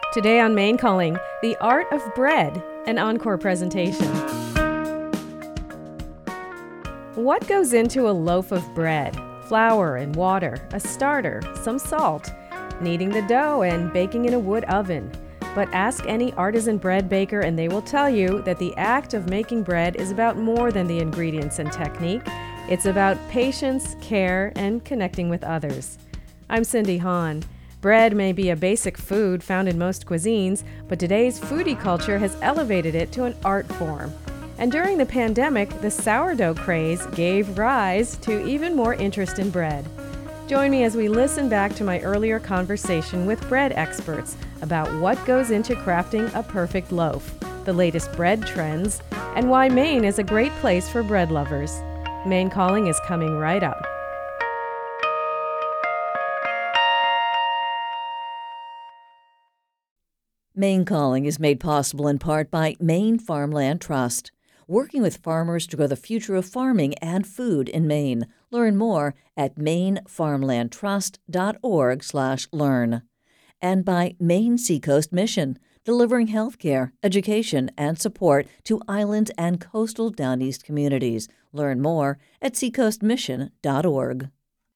Today on Main Calling, The Art of Bread, an encore presentation. What goes into a loaf of bread? Flour and water, a starter, some salt, kneading the dough and baking in a wood oven. But ask any artisan bread baker and they will tell you that the act of making bread is about more than the ingredients and technique. It's about patience, care, and connecting with others. I'm Cindy Hahn. Bread may be a basic food found in most cuisines, but today's foodie culture has elevated it to an art form. And during the pandemic, the sourdough craze gave rise to even more interest in bread. Join me as we listen back to my earlier conversation with bread experts about what goes into crafting a perfect loaf, the latest bread trends, and why Maine is a great place for bread lovers. Main Calling is coming right up. Maine Calling is made possible in part by Maine Farmland Trust, working with farmers to grow the future of farming and food in Maine. Learn more at mainfarmlandtrust.org/learn. And by Maine Seacoast Mission, delivering healthcare, education, and support to island and coastal Down East communities. Learn more at seacoastmission.org.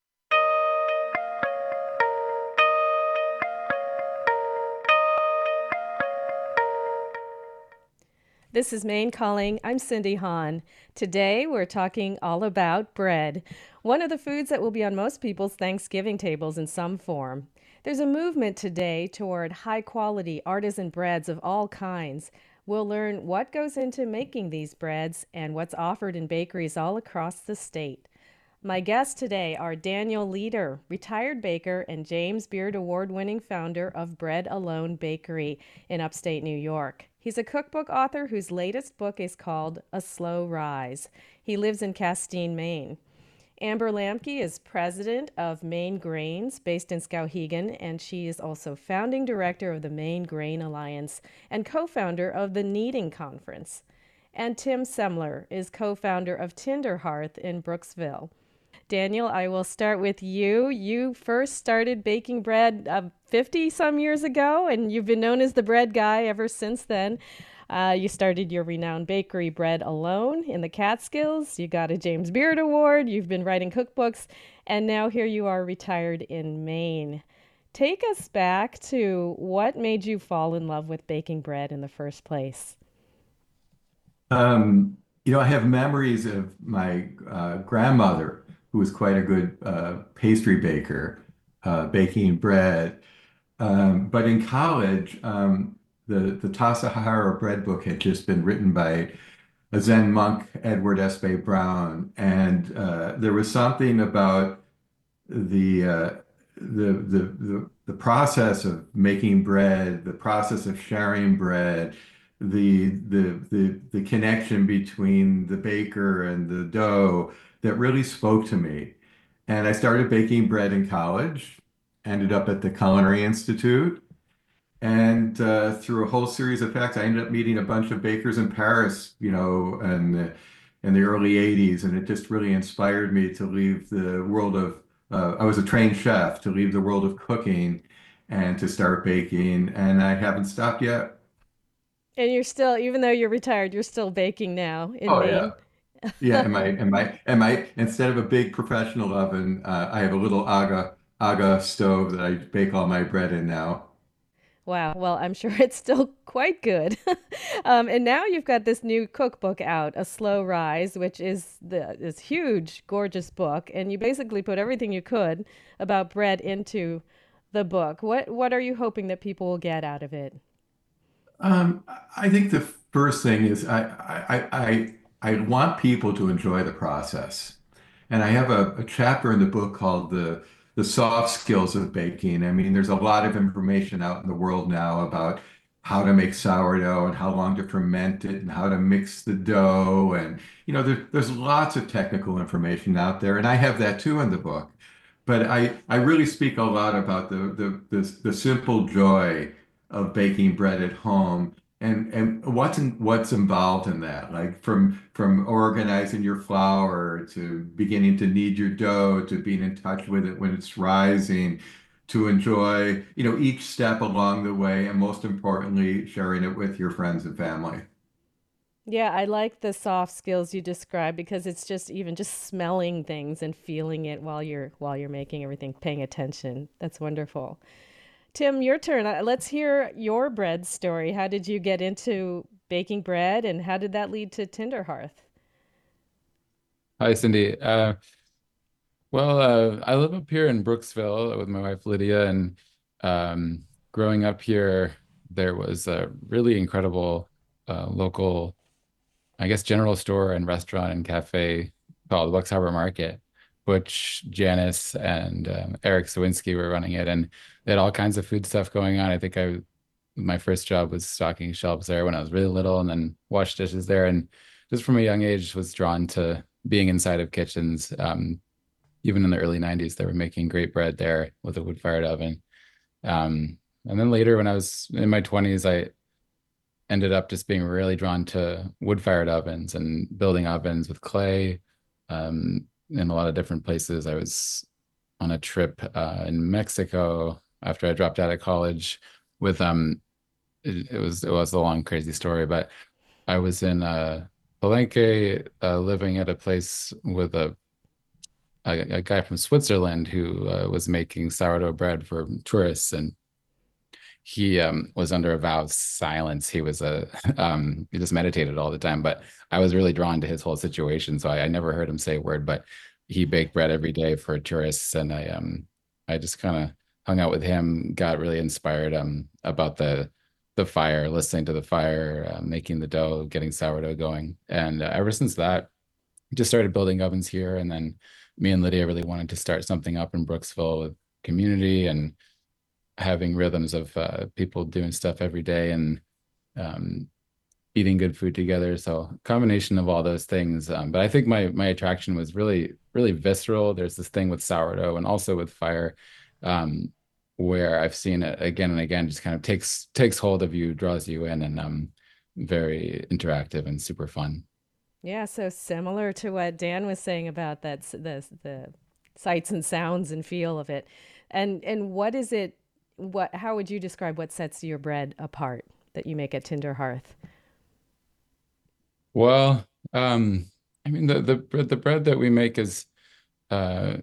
This is Main Calling. I'm Cindy Hahn. Today we're talking all about bread, one of the foods that will be on most people's Thanksgiving tables in some form. There's a movement today toward high-quality artisan breads of all kinds. We'll learn what goes into making these breads and what's offered in bakeries all across the state. My guests today are Daniel Leader, retired baker, and James Beard Award-winning founder of Bread Alone Bakery in upstate New York. He's a cookbook author whose latest book is called A Slow Rise. He lives in Castine, Maine. Amber Lamke is president of Maine Grains, based in Skowhegan, and she is also founding director of the Maine Grain Alliance and co-founder of the Kneading Conference. And Tim Semler is co-founder of Tinder Hearth in Brooksville. Daniel, I will start with you. You first started baking bread 50-some years ago, and you've been known as the bread guy ever since then. You started your renowned bakery, Bread Alone, in the Catskills. You got a James Beard Award. You've been writing cookbooks, and now here you are retired in Maine. Take us back to what made you fall in love with baking bread in the first place. I have memories of my grandmother, who was quite a good pastry baker, baking bread. But in college, the Tassajara bread book had just been written by a Zen monk, Edward Espe Brown, and there was something about the uh, the process of making bread, the process of sharing bread, the connection between the baker and the dough that really spoke to me. And I started baking bread in college, ended up at the Culinary Institute, and through a whole series of facts, I ended up meeting a bunch of bakers in Paris, in the early 80s. And it just really inspired me to leave the world of, I was a trained chef, to leave the world of cooking and to start baking. And I haven't stopped yet. And you're still, even though you're retired, you're still baking now in Oh Maine. yeah. Yeah, instead of a big professional oven, I have a little Aga stove that I bake all my bread in now. Wow. Well, I'm sure it's still quite good. And now you've got this new cookbook out, A Slow Rise, which is this huge, gorgeous book. And you basically put everything you could about bread into the book. What are you hoping that people will get out of it? Um, I think the first thing is I want people to enjoy the process. And I have a chapter in the book called the soft skills of baking. I mean, there's a lot of information out in the world now about how to make sourdough and how long to ferment it and how to mix the dough. And, there's lots of technical information out there. And I have that too in the book. But I really speak a lot about the simple joy of baking bread at home and what's involved in that, like from organizing your flour to beginning to knead your dough to being in touch with it when it's rising to enjoy, each step along the way, and most importantly, sharing it with your friends and family. Yeah, I like the soft skills you described because it's just even just smelling things and feeling it while you're making everything, paying attention. That's wonderful. Tim, your turn. Let's hear your bread story. How did you get into baking bread and how did that lead to Tinderhearth? Hi, Cindy. I live up here in Brooksville with my wife Lydia, and growing up here, there was a really incredible local, I guess, general store and restaurant and cafe called Bucks Harbor Market. Butch, Janice, and Eric Sawinski were running it, and they had all kinds of food stuff going on. I think my first job was stocking shelves there when I was really little, and then washed dishes there, and just from a young age was drawn to being inside of kitchens. Even in the early 90s, they were making great bread there with a wood-fired oven. And then later, when I was in my 20s, I ended up just being really drawn to wood-fired ovens and building ovens with clay in a lot of different places. I was on a trip in Mexico after I dropped out of college with it was a long, crazy story, but I was in Palenque, living at a place with a guy from Switzerland who was making sourdough bread for tourists, and he was under a vow of silence. He was he just meditated all the time, but I was really drawn to his whole situation, so I never heard him say a word, but he baked bread every day for tourists, and I just kind of hung out with him, got really inspired about the fire, listening to the fire, making the dough, getting sourdough going, and ever since that, just started building ovens here. And then me and Lydia really wanted to start something up in Brooksville with community and having rhythms of people doing stuff every day and um, eating good food together. So combination of all those things. But I think my attraction was really, really visceral. There's this thing with sourdough and also with fire, um, where I've seen it again and again, just kind of takes hold of you, draws you in, and very interactive and super fun. Yeah, so similar to what Dan was saying about the sights and sounds and feel of it. And what is it what how would you describe what sets your bread apart that you make at Tinder Hearth? Well, I mean the bread that we make is uh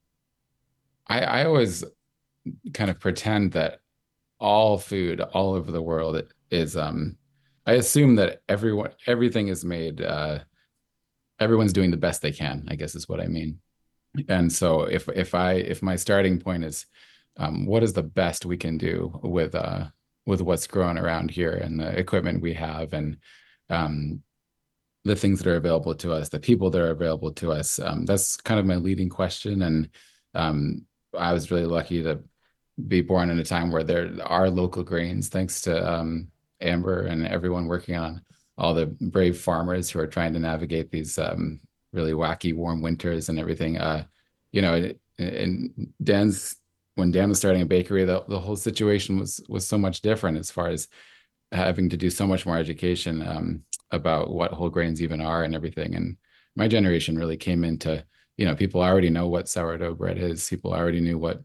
I always kind of pretend that all food all over the world is I assume that everything is made everyone's doing the best they can, I guess is what I mean. And so if my starting point is what is the best we can do with what's growing around here and the equipment we have and um the things that are available to us, the people that are available to us. That's kind of my leading question. And um, I was really lucky to be born in a time where there are local grains, thanks to Amber and everyone working on all the brave farmers who are trying to navigate these really wacky warm winters and everything. And when Dan was starting a bakery, the whole situation was so much different as far as having to do so much more education about what whole grains even are and everything. And my generation really came into, people already know what sourdough bread is. People already knew what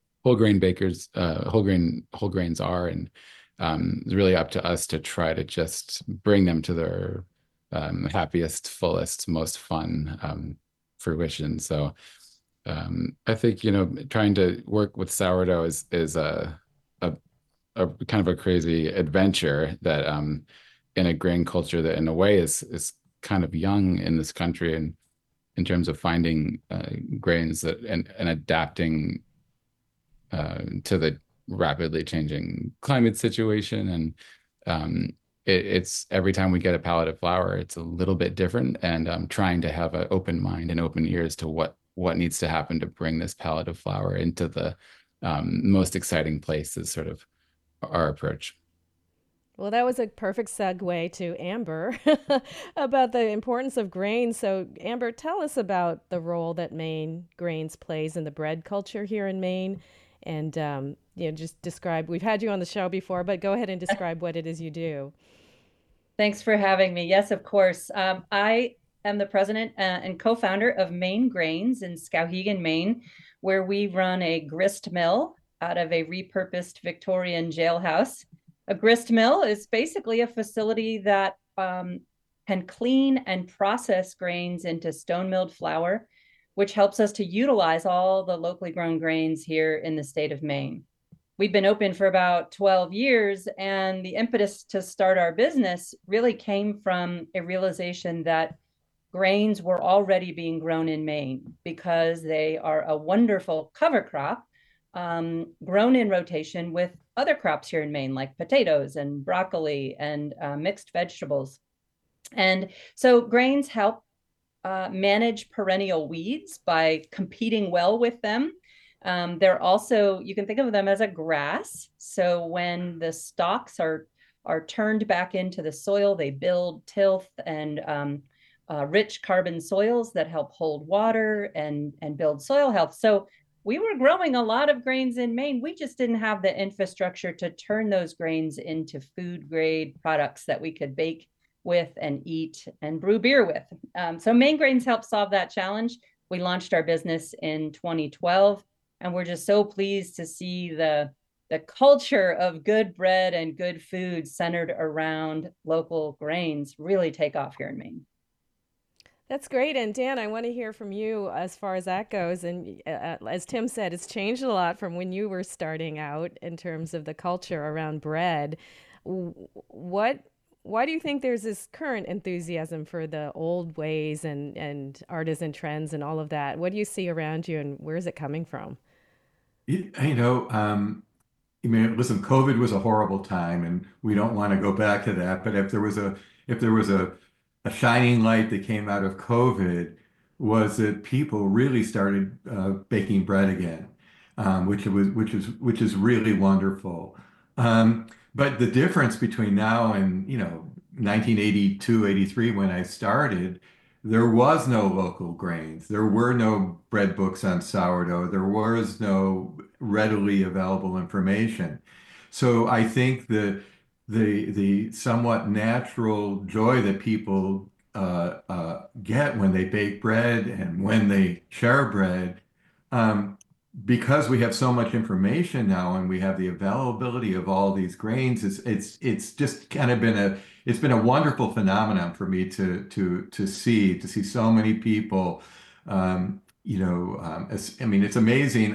whole grains are, and it's really up to us to try to just bring them to their happiest, fullest, most fun fruition. So I think trying to work with sourdough is a a kind of a crazy adventure that in a grain culture that in a way is kind of young in this country and in terms of finding grains that and adapting to the rapidly changing climate situation. And it's every time we get a pallet of flour, it's a little bit different, and trying to have an open mind and open ears to what needs to happen to bring this pallet of flour into the most exciting place is sort of our approach. Well, that was a perfect segue to Amber about the importance of grains. So, Amber, tell us about the role that Maine grains plays in the bread culture here in Maine, and just describe. We've had you on the show before, but go ahead and describe what it is you do. Thanks for having me. Yes, of course. I am the president and co-founder of Maine Grains in Skowhegan, Maine, where we run a grist mill out of a repurposed Victorian jailhouse. A grist mill is basically a facility that can clean and process grains into stone milled flour, which helps us to utilize all the locally grown grains here in the state of Maine. We've been open for about 12 years, and the impetus to start our business really came from a realization that grains were already being grown in Maine because they are a wonderful cover crop, grown in rotation with other crops here in Maine, like potatoes and broccoli and mixed vegetables. And so grains help manage perennial weeds by competing well with them. They're also, you can think of them as a grass. So when the stalks are turned back into the soil, they build tilth and rich carbon soils that help hold water and build soil health. So we were growing a lot of grains in Maine. We just didn't have the infrastructure to turn those grains into food grade products that we could bake with and eat and brew beer with. So Maine Grains helped solve that challenge. We launched our business in 2012, and we're just so pleased to see the culture of good bread and good food centered around local grains really take off here in Maine. That's great. And Dan, I want to hear from you as far as that goes. And as Tim said, it's changed a lot from when you were starting out in terms of the culture around bread. Why do you think there's this current enthusiasm for the old ways and artisan trends and all of that? What do you see around you, and where is it coming from? I mean, listen, COVID was a horrible time, and we don't want to go back to that. But if there was a shining light that came out of COVID, was that people really started baking bread again, which is really wonderful. But the difference between now and 1982, 83, when I started, there was no local grains. There were no bread books on sourdough. There was no readily available information. So I think the somewhat natural joy that people get when they bake bread and when they share bread, because we have so much information now and we have the availability of all these grains, it's just kind of been a wonderful phenomenon for me to see so many people. I mean, it's amazing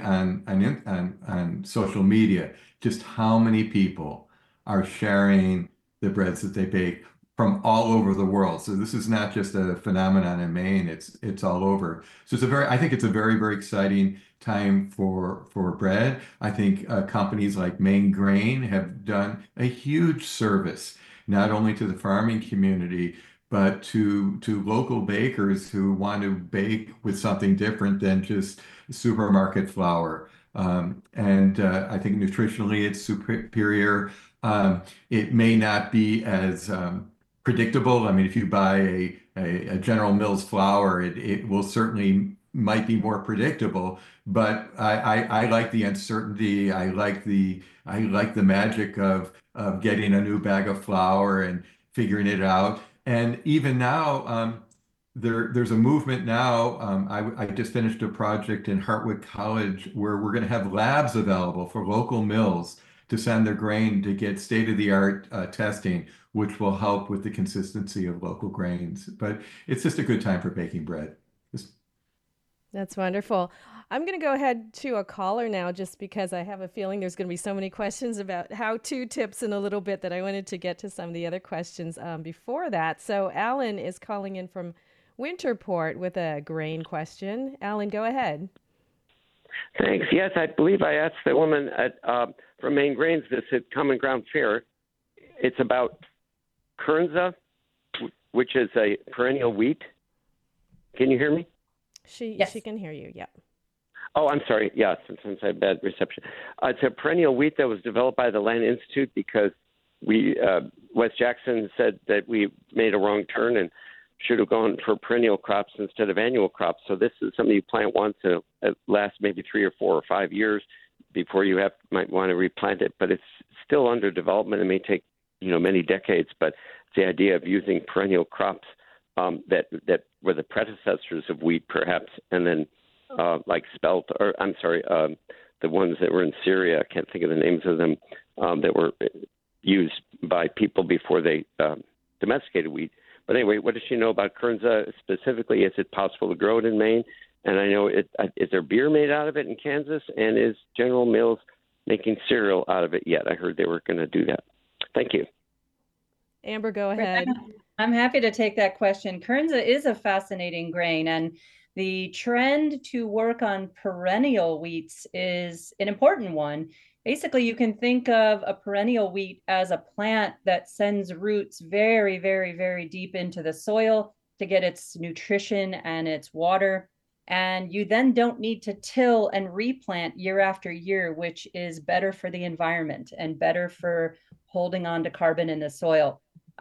on social media just how many people are sharing the breads that they bake from all over the world. So this is not just a phenomenon in Maine, it's all over. So I think it's a very, very exciting time for bread. I think companies like Maine Grain have done a huge service, not only to the farming community, but to local bakers who want to bake with something different than just supermarket flour. And I think nutritionally it's superior. It may not be as predictable. I mean, if you buy a General Mills flour, it will certainly might be more predictable. But I like the uncertainty. I like the magic of getting a new bag of flour and figuring it out. And even now, there's a movement now. I just finished a project in Hartwick College where we're going to have labs available for local mills to send their grain to get state-of-the-art testing, which will help with the consistency of local grains. But it's just a good time for baking bread. That's wonderful. I'm going to go ahead to a caller now just because I have a feeling there's going to be so many questions about how-to tips in a little bit that I wanted to get to some of the other questions before that. So Alan is calling in from Winterport with a grain question. Alan, go ahead. Thanks. Yes, I believe I asked the woman from Maine Grains this at Common Ground Fair. It's about Kernza, which is a perennial wheat. Can you hear me? Yes. She can hear you, yeah. Oh, I'm sorry. Yeah, sometimes I have bad reception. It's a perennial wheat that was developed by the Land Institute because Wes Jackson said that we made a wrong turn and should have gone for perennial crops instead of annual crops. So this is something you plant once and it lasts maybe 3 or 4 or 5 years before you might want to replant it. But it's still under development. It may take many decades. But it's the idea of using perennial crops that were the predecessors of wheat, perhaps, and then like spelt, or I'm sorry, the ones that were in Syria. I can't think of the names of them, that were used by people before they domesticated wheat. But anyway, what does she know about Kernza specifically? Is it possible to grow it in Maine? And I know is there beer made out of it in Kansas? And is General Mills making cereal out of it yet? I heard they were going to do that. Thank you. Amber, go ahead. I'm happy to take that question. Kernza is a fascinating grain, and the trend to work on perennial wheats is an important one. Basically, you can think of a perennial wheat as a plant that sends roots very, very, very deep into the soil to get its nutrition and its water. And you then don't need to till and replant year after year, which is better for the environment and better for holding on to carbon in the soil.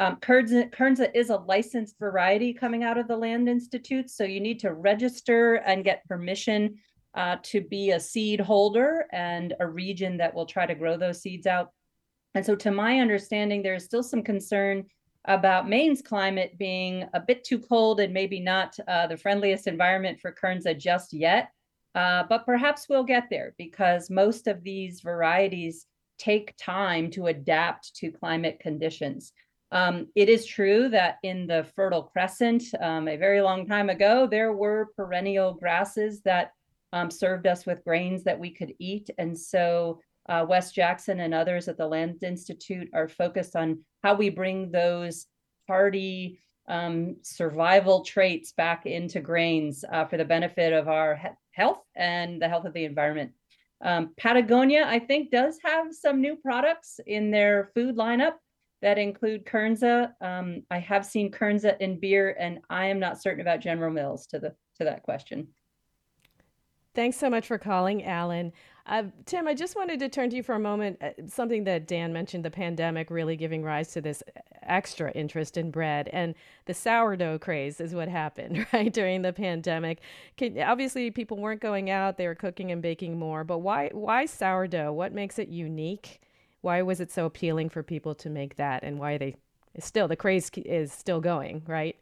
Kernza is a licensed variety coming out of the Land Institute, so you need to register and get permission to be a seed holder and a region that will try to grow those seeds out. And so to my understanding, there is still some concern about Maine's climate being a bit too cold and maybe not the friendliest environment for Kernza just yet. But perhaps we'll get there, because most of these varieties take time to adapt to climate conditions. It is true that in the Fertile Crescent, a very long time ago, there were perennial grasses that served us with grains that we could eat. And so Wes Jackson and others at the Land Institute are focused on how we bring those hardy survival traits back into grains for the benefit of our health and the health of the environment. Patagonia, I think, does have some new products in their food lineup that include Kernza. I have seen Kernza in beer, and I am not certain about General Mills to that question. Thanks so much for calling, Alan. Tim, I just wanted to turn to you for a moment. Something that Dan mentioned, the pandemic really giving rise to this extra interest in bread, and the sourdough craze is what happened, right, during the pandemic. Obviously, people weren't going out, they were cooking and baking more, but why sourdough? What makes it unique? Why was it so appealing for people to make that, and why the craze is still going, right?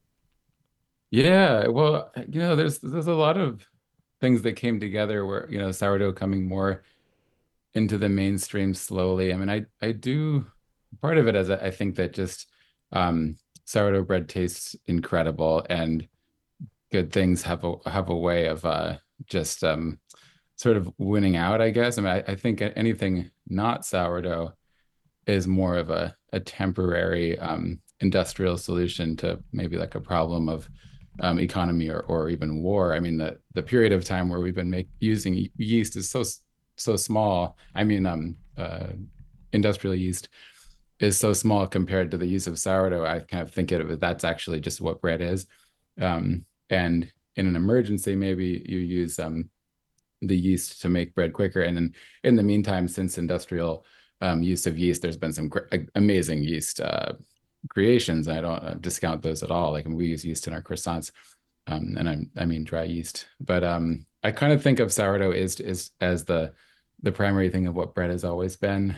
Yeah, well, there's a lot of things that came together where, sourdough coming more into the mainstream slowly. I mean, I do, part of it is I think that just sourdough bread tastes incredible, and good things have a way of just sort of winning out, I guess. I mean, I think anything not sourdough is more of a temporary industrial solution to maybe like a problem of economy or even war. I mean, the period of time where we've been using yeast is so small. I mean, industrial yeast is so small compared to the use of sourdough. I kind of think of it, that's actually just what bread is. And in an emergency, maybe you use the yeast to make bread quicker. And then in the meantime, since industrial use of yeast, there's been some amazing yeast creations. I don't discount those at all. Like, we use yeast in our croissants, and I mean dry yeast. But I kind of think of sourdough as the primary thing of what bread has always been.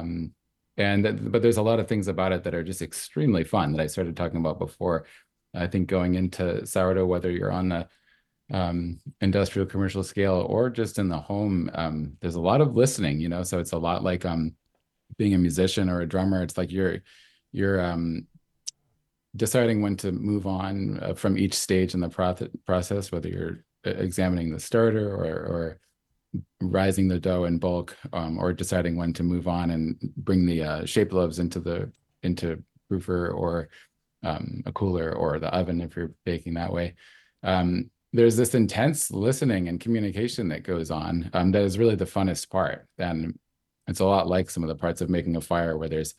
But there's a lot of things about it that are just extremely fun that I started talking about before. I think going into sourdough, whether you're on the industrial commercial scale or just in the home, there's a lot of listening, so it's a lot like being a musician or a drummer. It's like you're deciding when to move on from each stage in the process, whether you're examining the starter or rising the dough in bulk, or deciding when to move on and bring the shape loaves into proofer or a cooler or the oven if you're baking that way. There's this intense listening and communication that goes on that is really the funnest part. And it's a lot like some of the parts of making a fire where there's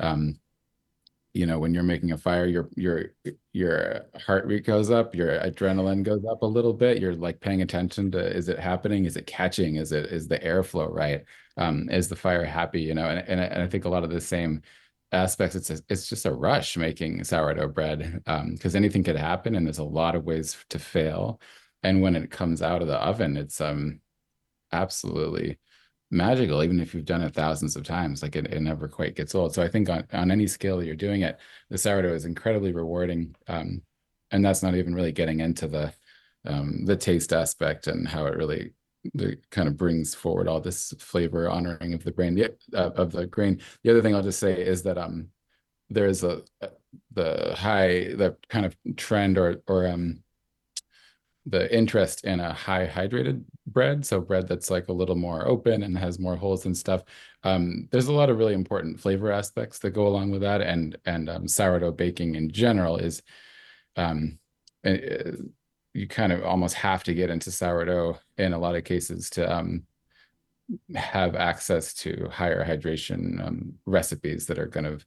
when you're making a fire, your heart rate goes up, your adrenaline goes up a little bit. You're like paying attention to, is it happening? Is it catching? Is the airflow right? Is the fire happy? And I think a lot of the same aspects. It's just a rush making sourdough bread, because anything could happen, and there's a lot of ways to fail. And when it comes out of the oven, it's absolutely magical. Even if you've done it thousands of times, like it never quite gets old. So I think on any scale you're doing it, the sourdough is incredibly rewarding, and that's not even really getting into the taste aspect and how it really that kind of brings forward all this flavor honoring of the grain. Of the grain. The other thing I'll just say is that there's the kind of trend or the interest in a high hydrated bread, so bread that's like a little more open and has more holes and stuff. There's a lot of really important flavor aspects that go along with that, and sourdough baking in general is you kind of almost have to get into sourdough in a lot of cases to have access to higher hydration recipes that are going to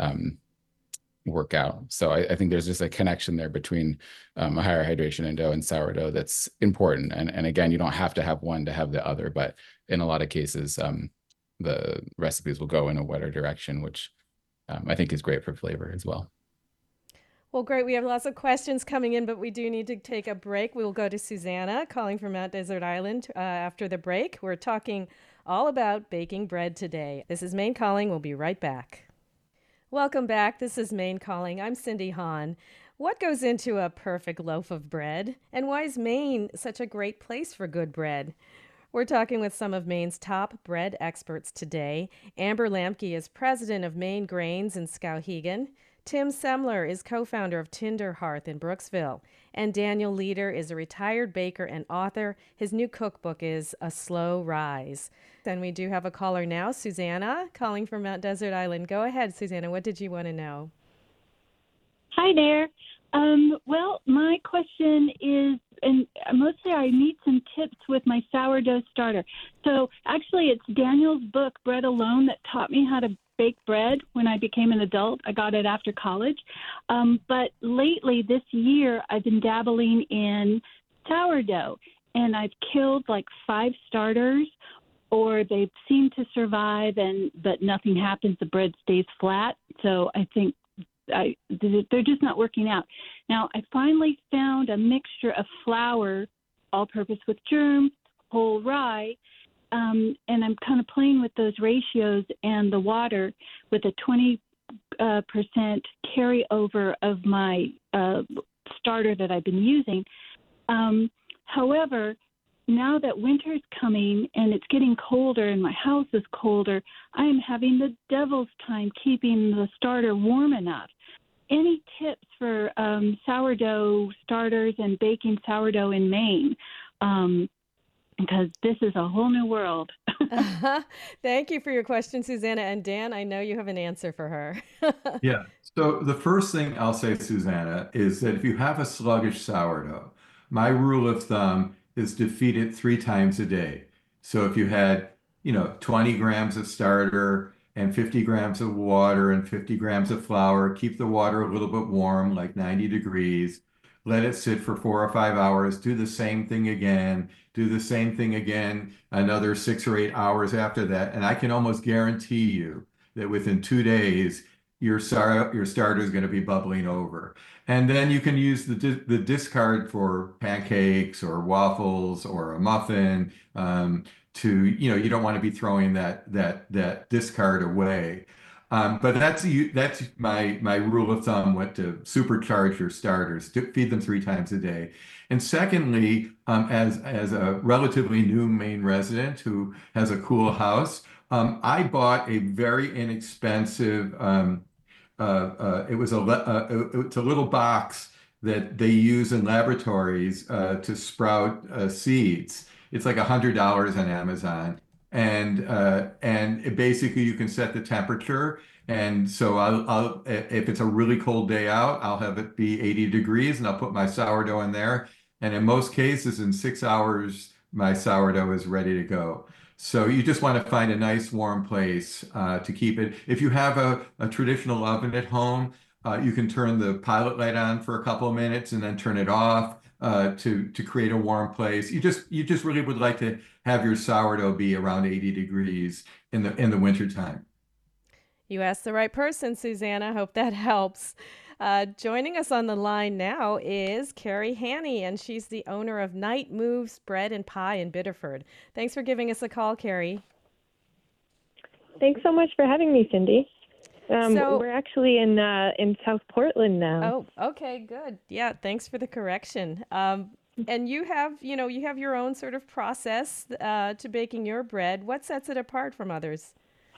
work out. So I think there's just a connection there between a higher hydration in dough and sourdough that's important. And again, you don't have to have one to have the other, but in a lot of cases, the recipes will go in a wetter direction, which I think is great for flavor as well. Well, great. We have lots of questions coming in, but we do need to take a break. We will go to Susanna calling from Mount Desert Island after the break. We're talking all about baking bread today. This is Maine Calling. We'll be right back. Welcome back. This is Maine Calling. I'm Cindy Hahn. What goes into a perfect loaf of bread? And why is Maine such a great place for good bread? We're talking with some of Maine's top bread experts today. Amber Lamke is president of Maine Grains in Skowhegan. Tim Semler is co-founder of Tinder Hearth in Brooksville. And Daniel Leader is a retired baker and author. His new cookbook is A Slow Rise. And we do have a caller now, Susanna, calling from Mount Desert Island. Go ahead, Susanna. What did you want to know? Hi there. Well, my question is, and mostly I need some tips with my sourdough starter. So actually, it's Daniel's book, Bread Alone, that taught me how to bake bread when I became an adult. I got it after college. But lately, this year, I've been dabbling in sourdough, and I've killed like 5 starters, or they seem to survive, but nothing happens. The bread stays flat. So I think they're just not working out. Now, I finally found a mixture of flour, all-purpose with germs, whole rye, and I'm kind of playing with those ratios and the water with a 20% carryover of my starter that I've been using. However, now that winter's coming and it's getting colder and my house is colder, I am having the devil's time keeping the starter warm enough. Any tips for sourdough starters and baking sourdough in Maine? Because this is a whole new world. Thank you for your question, Susanna. And Dan, I know you have an answer for her. Yeah. So the first thing I'll say, Susanna, is that if you have a sluggish sourdough, my rule of thumb is to feed it 3 times a day. So if you had, 20 grams of starter and 50 grams of water and 50 grams of flour, keep the water a little bit warm, like 90 degrees. Let it sit for 4 or 5 hours. Do the same thing again. Do the same thing again another 6 or 8 hours after that. And I can almost guarantee you that within 2 days, your starter is going to be bubbling over. And then you can use the discard for pancakes or waffles or a muffin. You don't want to be throwing that discard away. But that's my rule of thumb, what to supercharge your starters, to feed them 3 times a day. And secondly, as a relatively new Maine resident who has a cool house, I bought a very inexpensive, it's a little box that they use in laboratories to sprout seeds. It's like $100 on Amazon. And basically you can set the temperature. And so I'll if it's a really cold day out, I'll have it be 80 degrees and I'll put my sourdough in there. And in most cases, in 6 hours, my sourdough is ready to go. So you just want to find a nice warm place to keep it. If you have a traditional oven at home, you can turn the pilot light on for a couple of minutes and then turn it off to create a warm place. You just really would like to have your sourdough be around 80 degrees in the wintertime. You asked the right person, Susanna. Hope that helps. Joining us on the line now is Carrie Haney, and she's the owner of Night Moves Bread and Pie in Biddeford. Thanks for giving us a call, Carrie. Thanks so much for having me, Cindy. We're actually in South Portland now. Oh, okay, good. Yeah, thanks for the correction. And you have, you have your own sort of process to baking your bread. What sets it apart from others?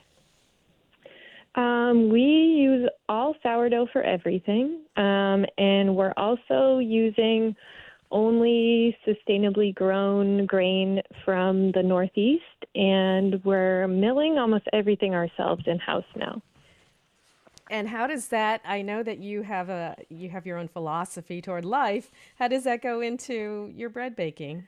We use all sourdough for everything, and we're also using only sustainably grown grain from the Northeast, and we're milling almost everything ourselves in-house now. And how does that, I know that you have your own philosophy toward life. How does that go into your bread baking?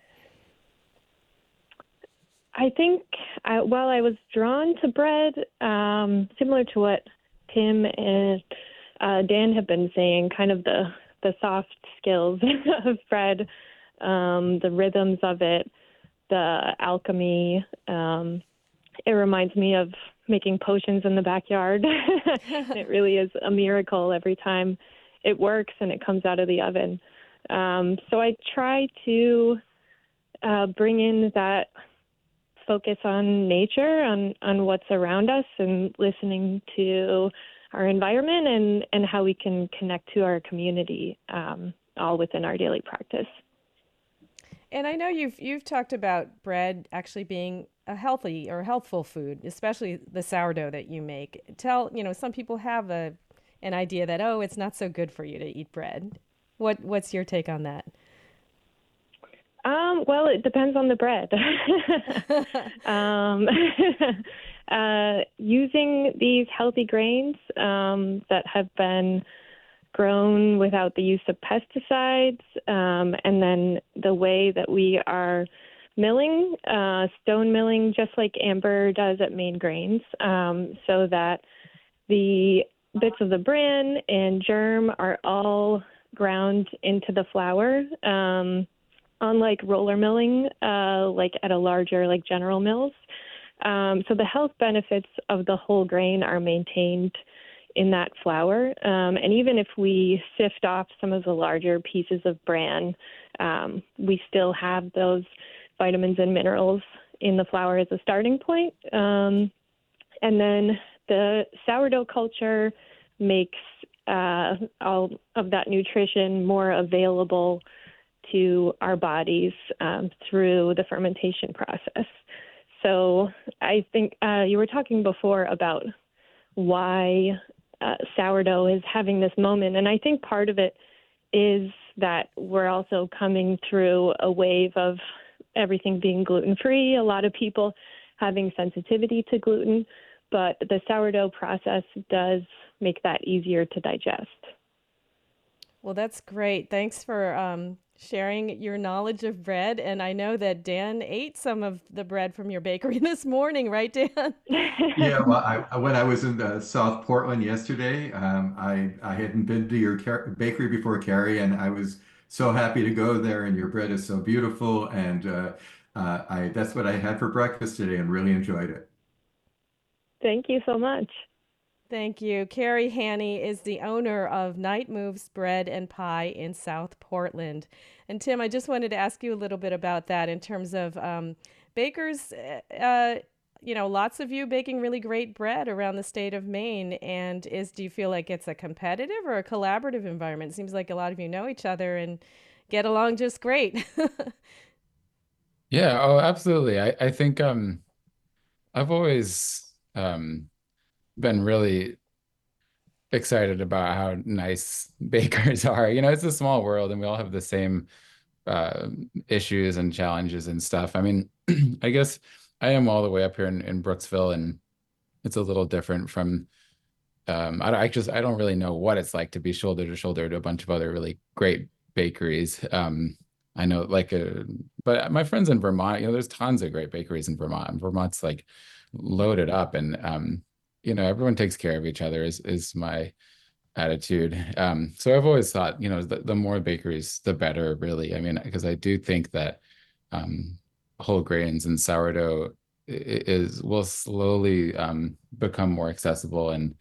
I think, I was drawn to bread, similar to what Tim and Dan have been saying, kind of the soft skills of bread, the rhythms of it, the alchemy. It reminds me of making potions in the backyard. It really is a miracle every time it works and it comes out of the oven. So I try to bring in that focus on nature, on what's around us, and listening to our environment and how we can connect to our community, all within our daily practice. And I know you've talked about bread actually being a healthy or healthful food, especially the sourdough that you make. Some people have an idea that, oh, it's not so good for you to eat bread. What's your take on that? Well, it depends on the bread. Using these healthy grains that have been grown without the use of pesticides, and then the way that we are milling, stone milling, just like Amber does at Maine Grains, so that the bits of the bran and germ are all ground into the flour. Unlike roller milling, like at a larger, like General Mills. So the health benefits of the whole grain are maintained in that flour. And even if we sift off some of the larger pieces of bran, we still have those vitamins and minerals in the flour as a starting point. And then the sourdough culture makes all of that nutrition more available to our bodies through the fermentation process. So I think you were talking before about why sourdough is having this moment. And I think part of it is that we're also coming through a wave of everything being gluten-free, a lot of people having sensitivity to gluten, but the sourdough process does make that easier to digest. Well, that's great. Thanks for sharing your knowledge of bread. And I know that Dan ate some of the bread from your bakery this morning, right, Dan? Yeah, well, when I was in South Portland yesterday, I hadn't been to your bakery before, Carrie, and I was so happy to go there. And your bread is so beautiful, and that's what I had for breakfast today, and really enjoyed it. Thank you so much. Thank you. Carrie Hanny is the owner of Night Moves Bread and Pie in South Portland. And Tim, I just wanted to ask you a little bit about that in terms of bakers. Lots of you baking really great bread around the state of Maine. And do you feel like it's a competitive or a collaborative environment? It seems like a lot of you know each other and get along just great. Yeah, oh, absolutely. I think I've always been really excited about how nice bakers are. It's a small world and we all have the same issues and challenges and stuff. I mean, I guess I am all the way up here in Brooksville, and it's a little different from I don't really know what it's like to be shoulder to shoulder to a bunch of other really great bakeries. I know but my friends in Vermont, there's tons of great bakeries in Vermont. Vermont's like loaded up, and everyone takes care of each other is my attitude. So I've always thought, the more bakeries, the better, really. I mean, because I do think that whole grains and sourdough will slowly become more accessible and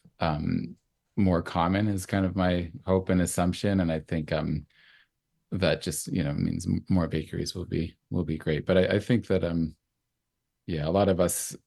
more common is kind of my hope and assumption. And I think that just, means more bakeries will be great. But I think that a lot of us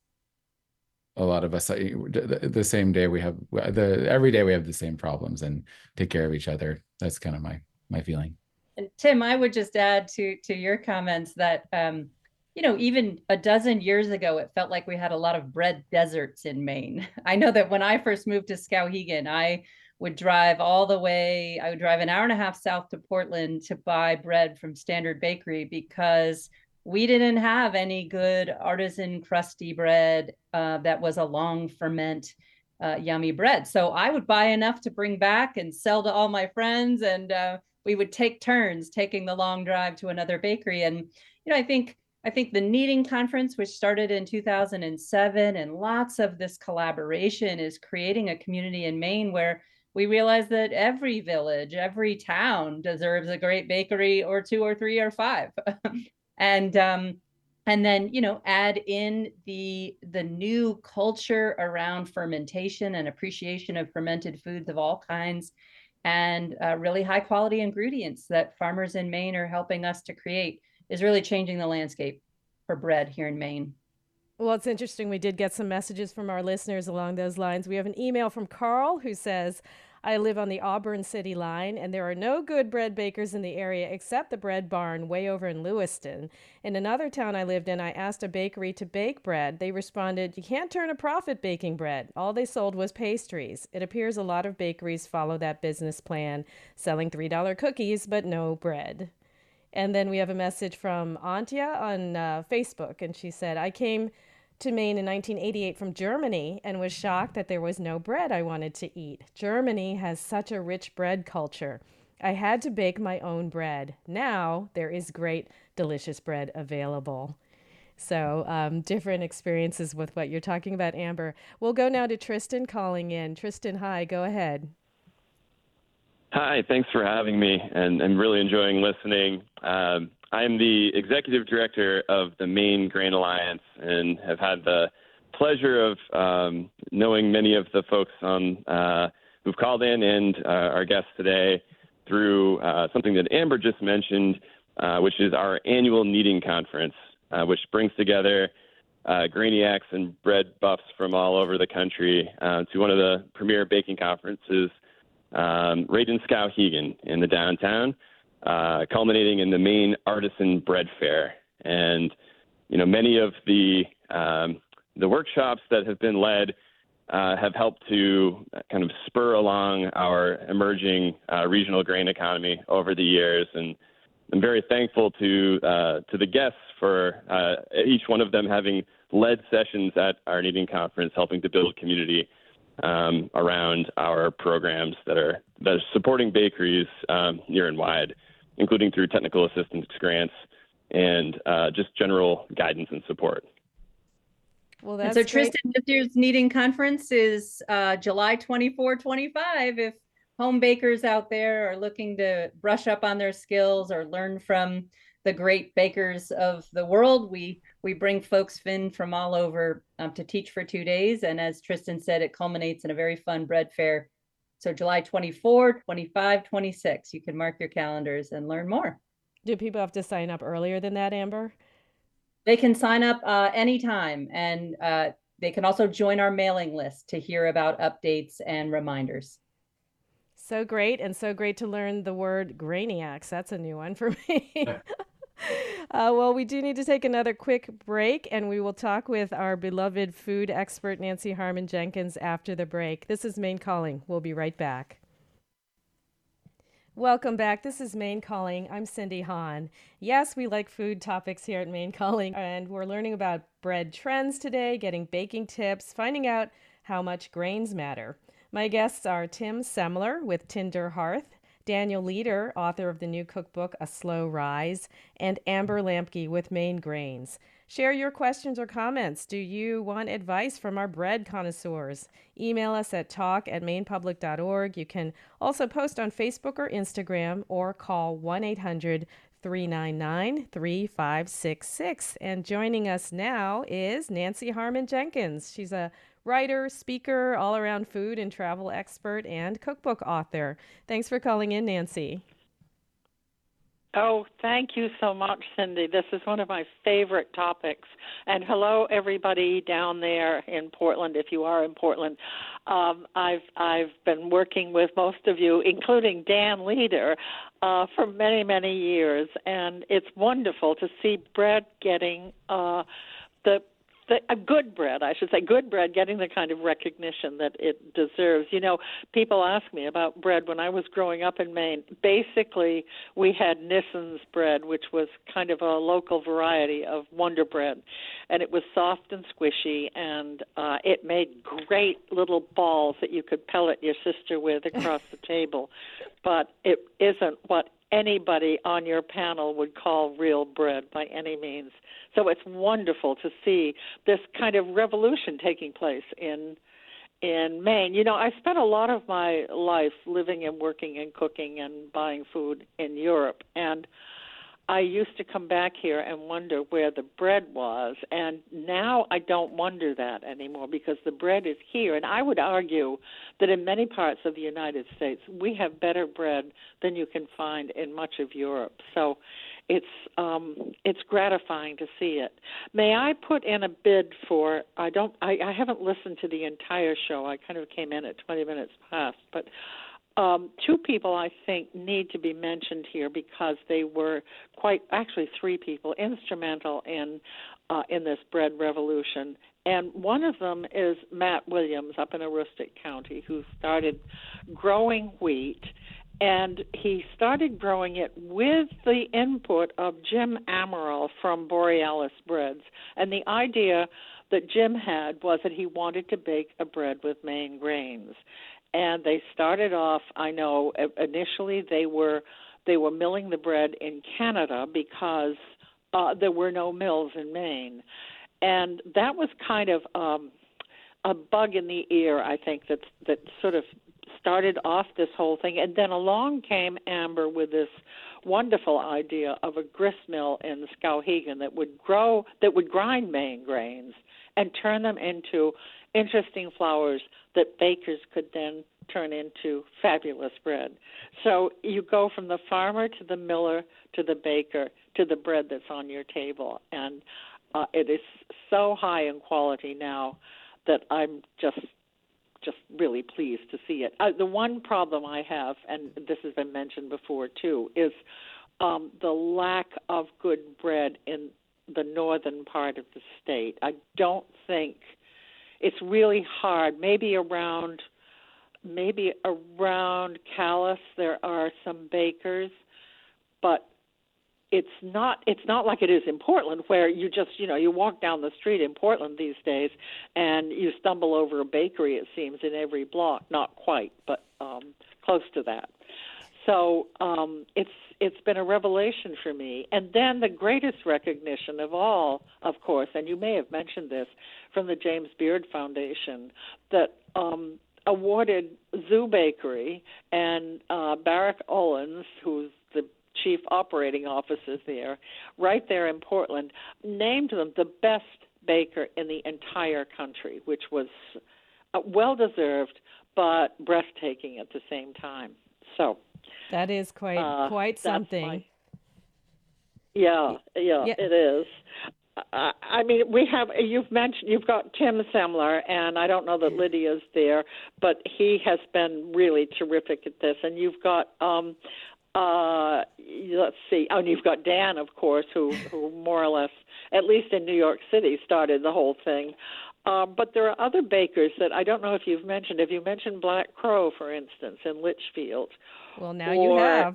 the same day every day we have the same problems and take care of each other. That's kind of my feeling. And Tim, I would just add to your comments that even a dozen years ago, it felt like we had a lot of bread deserts in Maine. I know that when I first moved to Skowhegan, I would drive all the way. I would drive an hour and a half south to Portland to buy bread from Standard Bakery because we didn't have any good artisan crusty bread that was a long ferment, yummy bread. So I would buy enough to bring back and sell to all my friends, and we would take turns taking the long drive to another bakery. And I think the Kneading Conference, which started in 2007, and lots of this collaboration is creating a community in Maine where we realize that every village, every town deserves a great bakery, or two or three or five. and then add in the new culture around fermentation and appreciation of fermented foods of all kinds, and really high quality ingredients that farmers in Maine are helping us to create is really changing the landscape for bread here in Maine. Well, it's interesting. We did get some messages from our listeners along those lines. We have an email from Carl who says, I live on the Auburn City line, and there are no good bread bakers in the area except the Bread Barn way over in Lewiston. In another town I lived in, I asked a bakery to bake bread. They responded, you can't turn a profit baking bread. All they sold was pastries. It appears a lot of bakeries follow that business plan, selling $3 cookies, but no bread. And then we have a message from Antje on Facebook, and she said, I came to Maine in 1988 from Germany and was shocked that there was no bread I wanted to eat. Germany has such a rich bread culture. I had to bake my own bread. Now there is great, delicious bread available. So different experiences with what you're talking about, Amber. We'll go now to Tristan calling in. Tristan, hi, go ahead. Hi, thanks for having me, and I'm really enjoying listening. I'm the executive director of the Maine Grain Alliance and have had the pleasure of knowing many of the folks on who've called in and our guests today through something that Amber just mentioned, which is our annual Kneading Conference, which brings together grainiacs and bread buffs from all over the country to one of the premier baking conferences right in Skowhegan in the downtown, culminating in the Maine Artisan Bread Fair. And, many of the workshops that have been led have helped to kind of spur along our emerging regional grain economy over the years. And I'm very thankful to the guests for each one of them having led sessions at our Kneading Conference, helping to build community around our programs that are supporting bakeries near and wide, including through technical assistance grants and just general guidance and support. Well, that's so great. Tristan, this year's Kneading Conference is July 24-25. If home bakers out there are looking to brush up on their skills or learn from the great bakers of the world, we bring folks in from all over to teach for 2 days. And as Tristan said, it culminates in a very fun bread fair. So July 24, 25, 26, you can mark your calendars and learn more. Do people have to sign up earlier than that, Amber? They can sign up anytime, and they can also join our mailing list to hear about updates and reminders. So great, and so great to learn the word grainiacs. That's a new one for me. Well, we do need to take another quick break, and we will talk with our beloved food expert, Nancy Harmon Jenkins, after the break. This is Maine Calling. We'll be right back. Welcome back. This is Maine Calling. I'm Cindy Hahn. Yes, we like food topics here at Maine Calling, and we're learning about bread trends today, getting baking tips, finding out how much grains matter. My guests are Tim Semler with Tinder Hearth, Daniel Leader, author of the new cookbook, A Slow Rise, and Amber Lampke with Maine Grains. Share your questions or comments. Do you want advice from our bread connoisseurs? Email us at talk@mainepublic.org. You can also post on Facebook or Instagram or call 1-800-399-3566. And joining us now is Nancy Harmon Jenkins. She's a writer, speaker, all-around food and travel expert, and cookbook author. Thanks for calling in, Nancy. Oh, thank you so much, Cindy. This is one of my favorite topics. And hello, everybody down there in Portland, if you are in Portland. I've been working with most of you, including Dan Leader, for many, many years, and it's wonderful to see bread getting a good bread, I should say, good bread getting the kind of recognition that it deserves. You know, people ask me about bread. When I was growing up in Maine, basically we had Nissen's bread, which was kind of a local variety of Wonder Bread, and it was soft and squishy, and it made great little balls that you could pellet your sister with across the table, but it isn't what anybody on your panel would call real bread by any means. So it's wonderful to see this kind of revolution taking place in Maine. You know, I spent a lot of my life living and working and cooking and buying food in Europe, and I used to come back here and wonder where the bread was, and now I don't wonder that anymore because the bread is here. And I would argue that in many parts of the United States, we have better bread than you can find in much of Europe. So it's gratifying to see it. May I put in a bid for, I haven't listened to the entire show. I kind of came in at 20 minutes past, but two people I think need to be mentioned here because they were actually three people instrumental in this bread revolution. And one of them is Matt Williams up in Aroostook County, who started growing wheat. And he started growing it with the input of Jim Amaral from Borealis Breads. And the idea that Jim had was that he wanted to bake a bread with Maine grains. And they started off, I know, initially they were milling the bread in Canada because there were no mills in Maine. And that was kind of a bug in the ear, I think, that sort of started off this whole thing. And then along came Amber with this wonderful idea of a grist mill in Skowhegan that would grind Maine grains and turn them into interesting flours that bakers could then turn into fabulous bread. So you go from the farmer to the miller to the baker to the bread that's on your table. And it is so high in quality now that I'm just really pleased to see it. The one problem I have, and this has been mentioned before too, is the lack of good bread in the northern part of the state. I don't think it's really hard. Maybe around Calais there are some bakers, but it's not like it is in Portland, where you just, you walk down the street in Portland these days and you stumble over a bakery, it seems, in every block. Not quite, but close to that. So it's been a revelation for me. And then the greatest recognition of all, of course, and you may have mentioned this, from the James Beard Foundation, that awarded Zoo Bakery and Barrick Owens, who's the chief operating officer there, right there in Portland, named them the best baker in the entire country, which was well-desered but breathtaking at the same time. So that is quite something. Yeah, it is. I mean, you've got Tim Semler, and I don't know that Lydia's there, but he has been really terrific at this. And you've got, let's see, and you've got Dan, of course, who more or less, at least in New York City, started the whole thing. But there are other bakers that I don't know if you've mentioned. Have you mentioned Black Crow, for instance, in Litchfield? Well, now you have.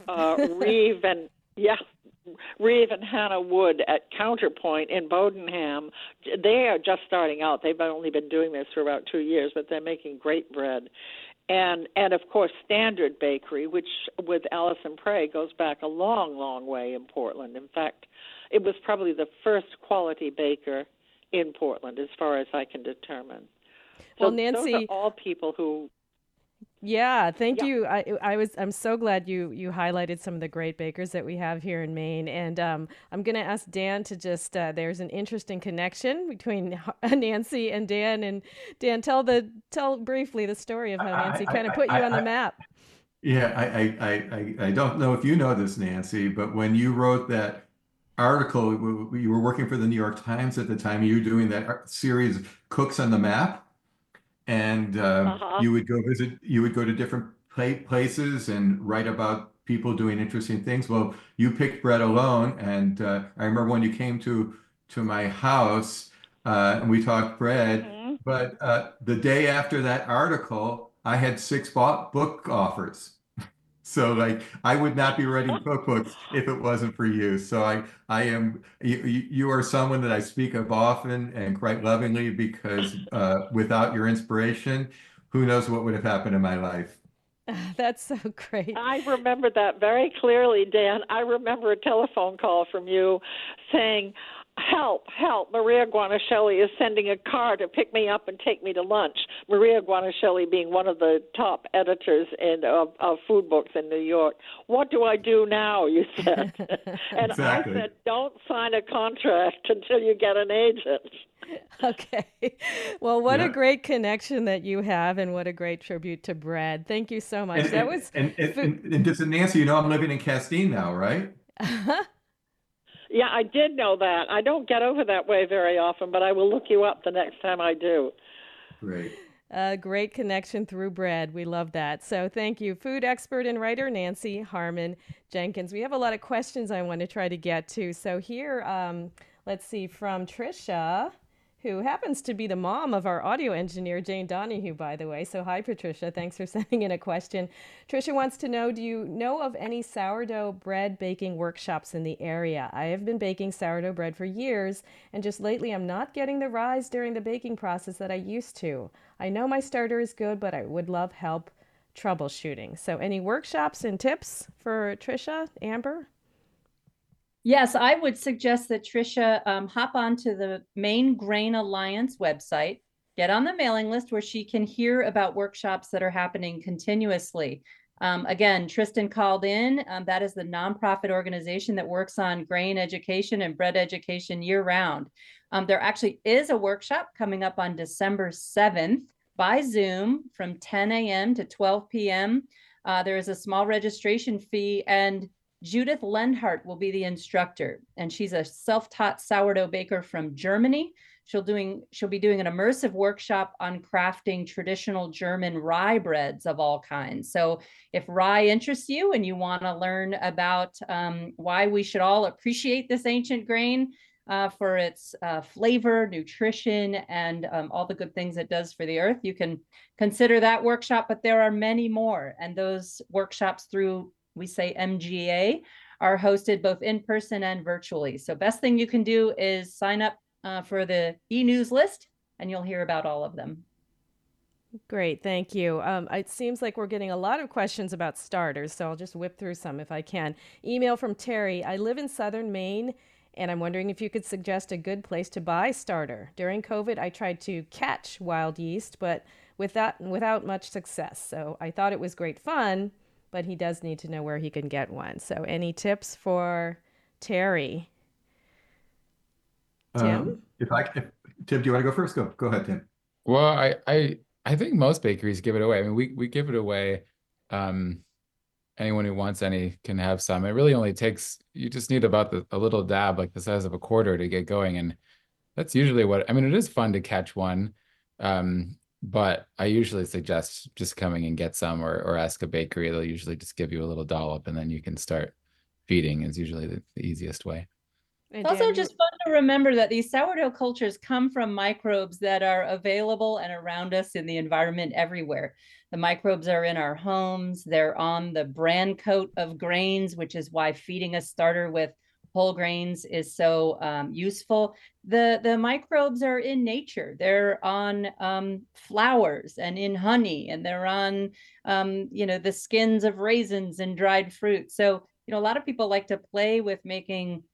Reeve and Hannah Wood at Counterpoint in Bodenham. They are just starting out. They've only been doing this for about 2 years, but they're making great bread. And of course, Standard Bakery, which with Allison Prey goes back a long, long way in Portland. In fact, it was probably the first quality baker in Portland, as far as I can determine. So well, Nancy, those are all people who. Yeah, thank you. I'm so glad you highlighted some of the great bakers that we have here in Maine, and I'm going to ask Dan to just. There's an interesting connection between Nancy and Dan. And Dan, tell briefly the story of how Nancy kind of put you on the map. Yeah, I don't know if you know this, Nancy, but when you wrote that article, you were working for the New York Times at the time. You were doing that series, Cooks on the Map, and Uh-huh. you would go visit, you would go to different places and write about people doing interesting things. Well, you picked Bread Alone, and I remember when you came to my house and we talked bread. Hmm. But the day after that article, I had six book offers. So like I would not be writing cookbooks if it wasn't for you. So I am you are someone that I speak of often and quite lovingly because without your inspiration, who knows what would have happened in my life. That's so great. I remember that very clearly, Dan. I remember a telephone call from you saying, "Help, help, Maria Guanacelli is sending a car to pick me up and take me to lunch." Maria Guanacelli being one of the top editors of food books in New York. "What do I do now?" you said. And Exactly. I said, "Don't sign a contract until you get an agent." Okay. Well, what a Yeah. great connection that you have, and what a great tribute to bread. Thank you so much. And That and was and and, food. and just Nancy, you know I'm living in Castine now, right? Yeah, I did know that. I don't get over that way very often, but I will look you up the next time I do. Great. A great connection through bread. We love that. So thank you, food expert and writer Nancy Harmon Jenkins. We have a lot of questions I want to try to get to. So here, let's see, from Trisha, who happens to be the mom of our audio engineer, Jane Donahue, by the way. So hi, Patricia. Thanks for sending in a question. Trisha wants to know, do you know of any sourdough bread baking workshops in the area? I have been baking sourdough bread for years, and just lately I'm not getting the rise during the baking process that I used to. I know my starter is good, but I would love help troubleshooting. So any workshops and tips for Trisha, Amber? Yes, I would suggest that Trisha hop onto the Maine Grain Alliance website, get on the mailing list where she can hear about workshops that are happening continuously. Again, Tristan called in. That is the nonprofit organization that works on grain education and bread education year round. There actually is a workshop coming up on December 7th by Zoom from 10 a.m. to 12 p.m. There is a small registration fee, and Judith Lenhart will be the instructor, and she's a self-taught sourdough baker from Germany. She'll be doing an immersive workshop on crafting traditional German rye breads of all kinds. So if rye interests you and you want to learn about why we should all appreciate this ancient grain for its flavor, nutrition, and all the good things it does for the earth, you can consider that workshop. But there are many more, and those workshops through, we say, MGA, are hosted both in person and virtually. So best thing you can do is sign up for the e-news list, and you'll hear about all of them. Great, thank you. It seems like we're getting a lot of questions about starters, so I'll just whip through some if I can. Email from Terry. I live in southern Maine, and I'm wondering if you could suggest a good place to buy starter. During COVID, I tried to catch wild yeast, but without much success. So I thought it was great fun, but he does need to know where he can get one. So any tips for Terry? Tim? If Tim, do you want to go first? Go ahead, Tim. Well, I think most bakeries give it away. I mean, we give it away. Anyone who wants any can have some. It really only takes, you just need about a little dab, like the size of a quarter, to get going. And that's usually what, I mean, it is fun to catch one. But I usually suggest just coming and get some, or ask a bakery. They'll usually just give you a little dollop, and then you can start feeding is usually the easiest way. And It's also Dan, just fun to remember that these sourdough cultures come from microbes that are available and around us in the environment everywhere. The microbes are in our homes. They're on the bran coat of grains, which is why feeding a starter with whole grains is so useful. The microbes are in nature. They're on flowers and in honey, and they're on the skins of raisins and dried fruit. So a lot of people like to play with making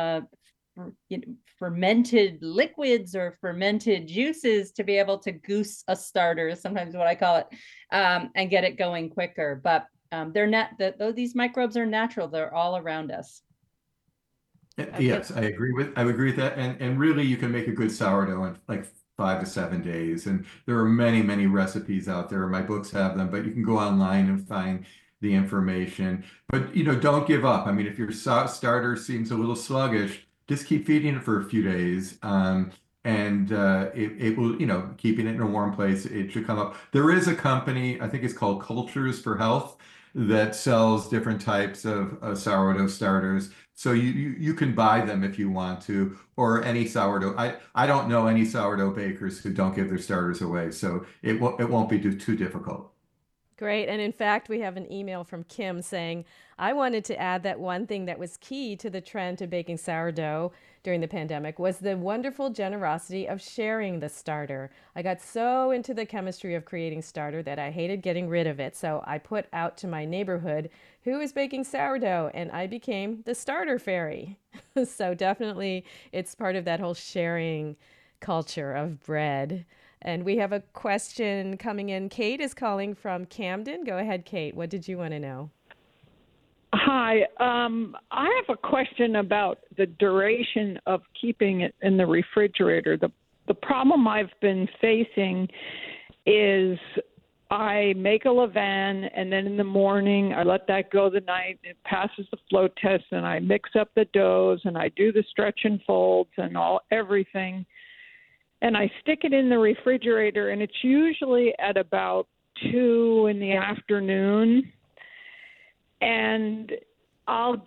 fermented liquids or fermented juices to be able to goose a starter, is sometimes what I call it, and get it going quicker. But they're not, though these microbes are natural, they're all around us. Yes, I agree with that. And really you can make a good sourdough in like 5 to 7 days. And there are many recipes out there. My books have them, but you can go online and find the information. But don't give up. I mean, if your starter seems a little sluggish, just keep feeding it for a few days. And it will, keeping it in a warm place, it should come up. There is a company, I think it's called Cultures for Health, that sells different types of sourdough starters. So you can buy them if you want to, or any sourdough. I don't know any sourdough bakers who don't give their starters away, so it won't be too difficult. Great. And in fact, we have an email from Kim saying, I wanted to add that one thing that was key to the trend to baking sourdough during the pandemic was the wonderful generosity of sharing the starter. I got so into the chemistry of creating starter that I hated getting rid of it. So I put out to my neighborhood who is baking sourdough, and I became the starter fairy. So definitely it's part of that whole sharing culture of bread. And we have a question coming in. Kate is calling from Camden. Go ahead, Kate. What did you want to know? Hi. I have a question about the duration of keeping it in the refrigerator. The problem I've been facing is I make a levain, and then in the morning I let that go the night. It passes the flow test, and I mix up the doughs, and I do the stretch and folds and everything. And I stick it in the refrigerator, and it's usually at about 2 in the afternoon. And I'll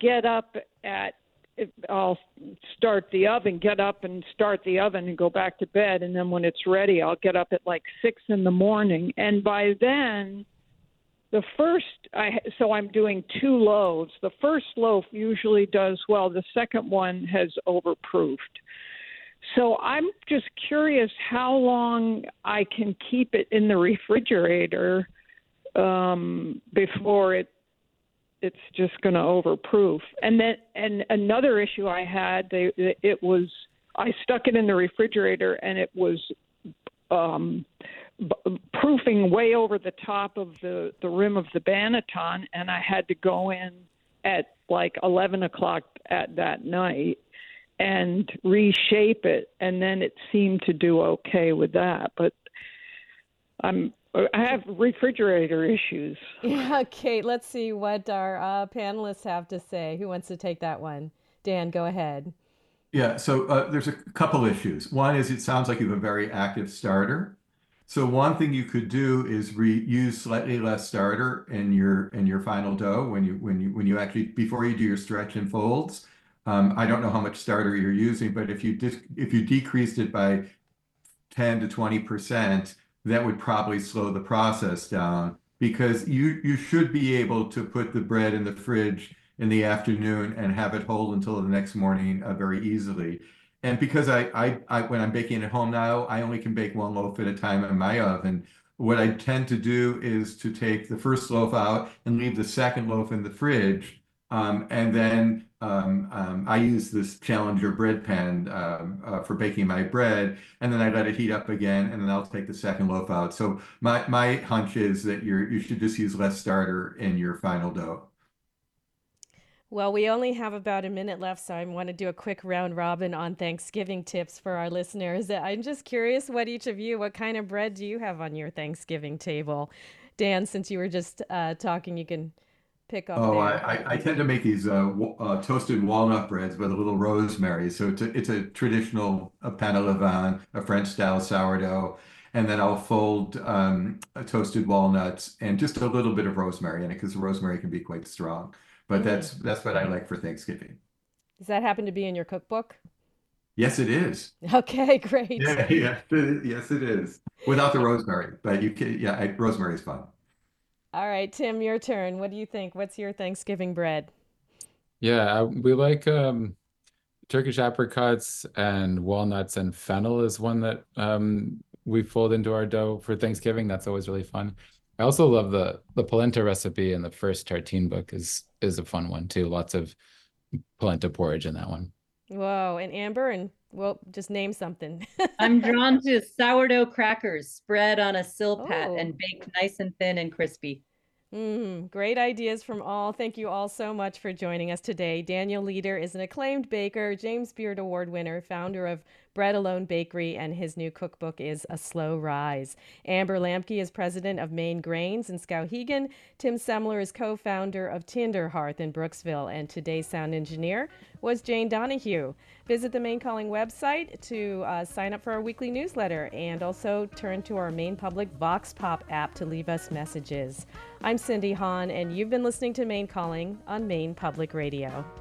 start the oven, get up and start the oven and go back to bed. And then when it's ready, I'll get up at like 6 in the morning. And by then, so I'm doing 2 loaves. The first loaf usually does well. The second one has overproofed. So I'm just curious how long I can keep it in the refrigerator before it's just going to overproof. And another issue I had, I stuck it in the refrigerator and it was proofing way over the top of the rim of the Banneton, and I had to go in at like 11 o'clock at that night and reshape it, and then it seemed to do okay with that. But I have refrigerator issues. Yeah, Kate, let's see what our panelists have to say. Who wants to take that one? Dan, go ahead. Yeah, so there's a couple issues. One is it sounds like you have a very active starter. So one thing you could do is use slightly less starter in your final dough when you actually, before you do your stretch and folds. I don't know how much starter you're using, but if you decreased it by 10 to 20%, that would probably slow the process down, because you should be able to put the bread in the fridge in the afternoon and have it hold until the next morning very easily. And because I when I'm baking at home now, I only can bake 1 loaf at a time in my oven. What I tend to do is to take the first loaf out and leave the second loaf in the fridge. And then I use this Challenger bread pan for baking my bread, and then I let it heat up again, and then I'll take the second loaf out. So my hunch is that you should just use less starter in your final dough. Well, we only have about a minute left, so I want to do a quick round robin on Thanksgiving tips for our listeners. I'm just curious what kind of bread do you have on your Thanksgiving table? Dan, since you were just talking, you can pick up there. I tend to make these toasted walnut breads with a little rosemary. So it's a traditional pain au levain, a French style sourdough. And then I'll fold toasted walnuts and just a little bit of rosemary in it, because the rosemary can be quite strong. But that's what I like for Thanksgiving. Does that happen to be in your cookbook? Yes, it is. Okay, great. Yeah, yes, it is. Without the rosemary, but you can. Yeah, rosemary is fun. All right, Tim, your turn. What do you think? What's your Thanksgiving bread? Yeah, we like Turkish apricots and walnuts, and fennel is one that we fold into our dough for Thanksgiving. That's always really fun. I also love the polenta recipe in the first Tartine book is a fun one too. Lots of polenta porridge in that one. Whoa, and Amber, and well, just name something. I'm drawn to sourdough crackers spread on a silpat and baked nice and thin and crispy. Great ideas from all. Thank you all so much for joining us today. Daniel Leader is an acclaimed baker, James Beard Award winner, founder of Bread Alone Bakery, and his new cookbook is A Slow Rise. Amber Lamke is president of Maine Grains in Skowhegan. Tim Semler is co-founder of Tinderhearth in Brooksville, and today's sound engineer was Jane Donahue. Visit the Maine Calling website to sign up for our weekly newsletter, and also turn to our Maine Public Vox Pop app to leave us messages. I'm Cindy Hahn, and you've been listening to Maine Calling on Maine Public Radio.